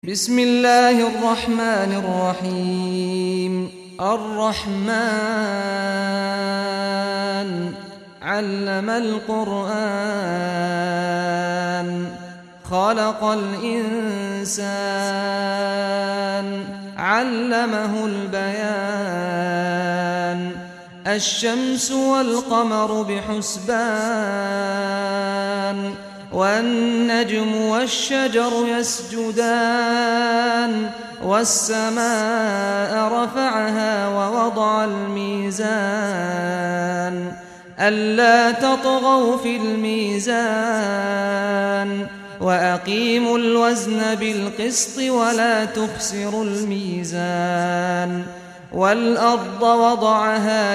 بسم الله الرحمن الرحيم الرحمن علم القرآن خلق الإنسان علمه البيان الشمس والقمر بحسبان والنجم والشجر يسجدان والسماء رفعها ووضع الميزان ألا تطغوا في الميزان وأقيموا الوزن بالقسط ولا تخسروا الميزان والأرض وضعها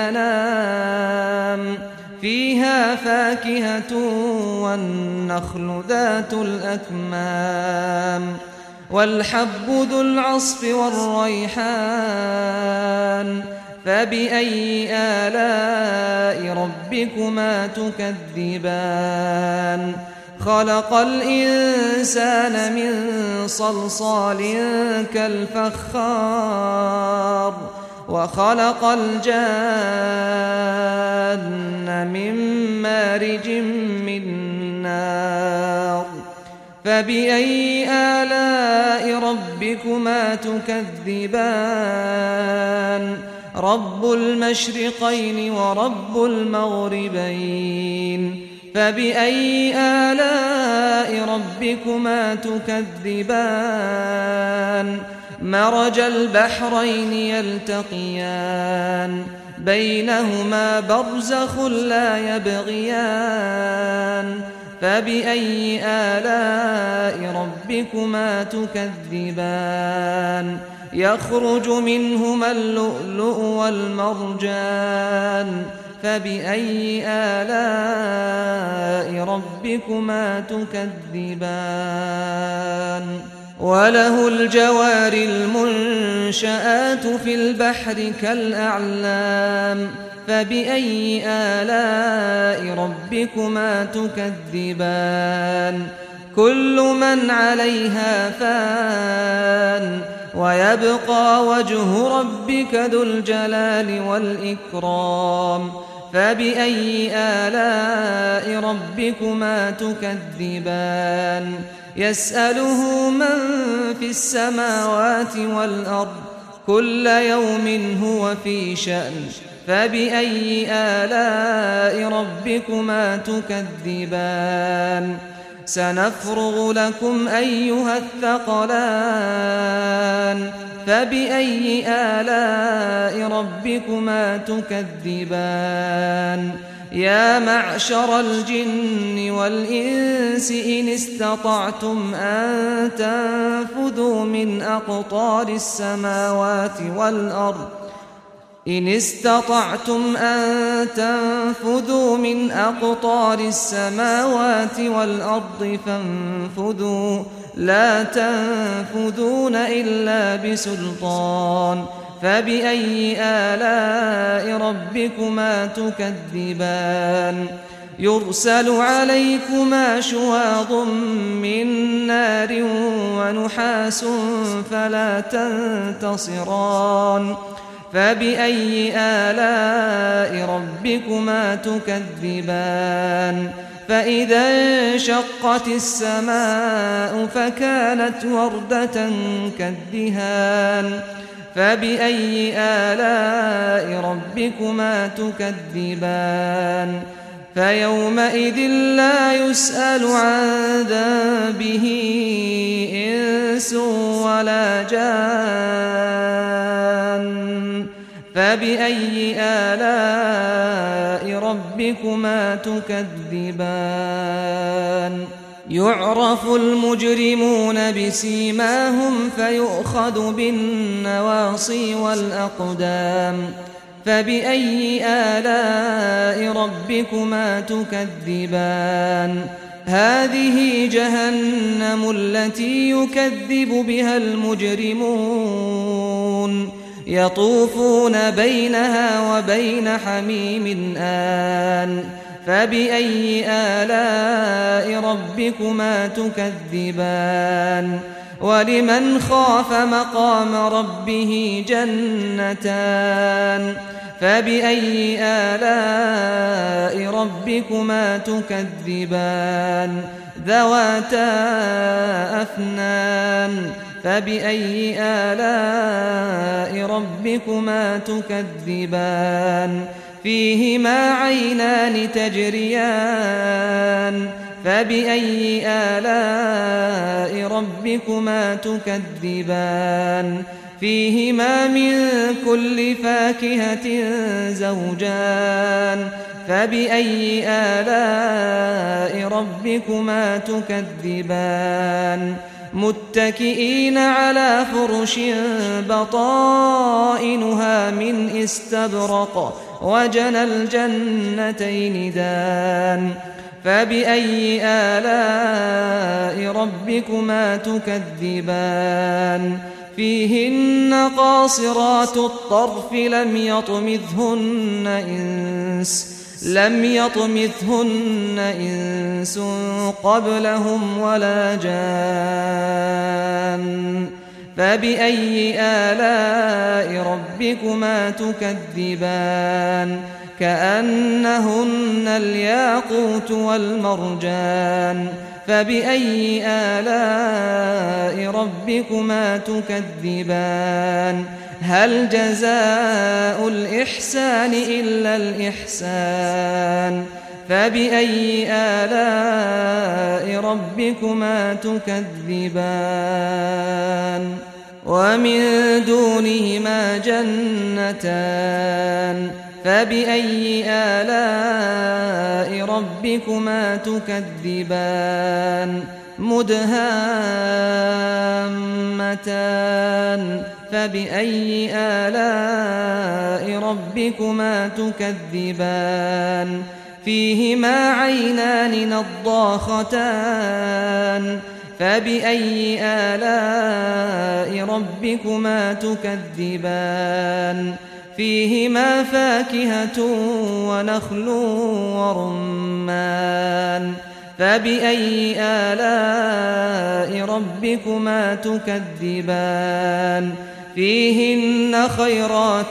للأنام فيها فاكهة والنخل ذات الأكمام والحب ذو العصف والريحان فبأي آلاء ربكما تكذبان خلق الإنسان من صلصال كالفخار وخلق الجان من مارج من نار فبأي آلاء ربكما تكذبان رب المشرقين ورب المغربين فبأي آلاء ربكما تكذبان مرج البحرين يلتقيان بينهما برزخ لا يبغيان فبأي آلاء ربكما تكذبان يخرج منهما اللؤلؤ والمرجان فبأي آلاء ربكما تكذبان وله الجوار المنشآت في البحر كالأعلام فبأي آلاء ربكما تكذبان كل من عليها فان ويبقى وجه ربك ذو الجلال والإكرام فبأي آلاء ربكما تكذبان يسأله من في السماوات والأرض كل يوم هو في شأن فبأي آلاء ربكما تكذبان سنفرغ لكم أيها الثقلان فبأي آلاء ربكما تكذبان يا معشر الجن والإنس إن استطعتم أن تنفذوا من أقطار السماوات والأرض فانفذوا لا تنفذون إلا بسلطان فبأي آلاء ربكما تكذبان يرسل عليكما شواظ من نار ونحاس فلا تنتصران فبأي آلاء ربكما تكذبان فإذا انشقت السماء فكانت وردة كالدهان فبأي آلاء ربكما تكذبان فيومئذ لا يسأل عن ذنبه إنس ولا جان فبأي آلاء ربكما تكذبان يعرف المجرمون بسيماهم فيؤخذ بالنواصي والأقدام فبأي آلاء ربكما تكذبان هذه جهنم التي يكذب بها المجرمون يطوفون بينها وبين حميم آن فبأي آلاء ربكما تكذبان ولمن خاف مقام ربه جنتان فبأي آلاء ربكما تكذبان ذواتا أفنان فبأي آلاء ربكما تكذبان فيهما عينان تجريان فبأي آلاء ربكما تكذبان فيهما من كل فاكهة زوجان فبأي آلاء ربكما تكذبان متكئين على فرش بطائنها من استبرق وجنى الجنتين دان فبأي آلاء ربكما تكذبان فيهن قاصرات الطرف لم يطمثهن إنس قبلهم ولا جان فبأي آلاء ربكما تكذبان كأنهن الياقوت والمرجان فبأي آلاء ربكما تكذبان هل جزاء الإحسان إلا الإحسان فبأي آلاء ربكما تكذبان ومن دونهما جنتان فبأي آلاء ربكما تكذبان مدهامتان فبأي آلاء ربكما تكذبان فيهما عينان نضاختان فبأي آلاء ربكما تكذبان فيهما فاكهة ونخل ورمان فبأي آلاء ربكما تكذبان فيهن خيرات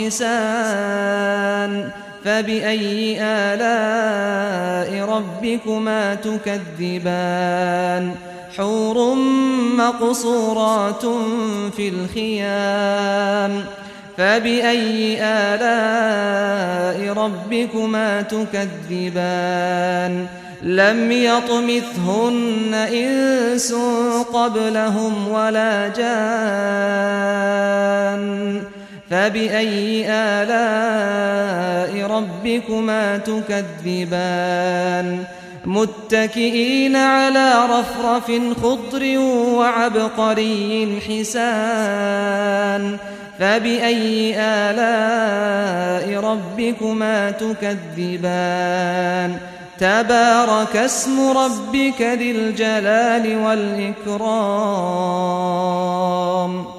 حسان فبأي آلاء ربكما تكذبان حور مقصورات في الخيام فبأي آلاء ربكما تكذبان لم يطمثهن إنس قبلهم ولا جان فبأي آلاء ربكما تكذبان متكئين على رفرف خضر وعبقري حسان فبأي آلاء ربكما تكذبان تبارك اسم ربك ذي الجلال والإكرام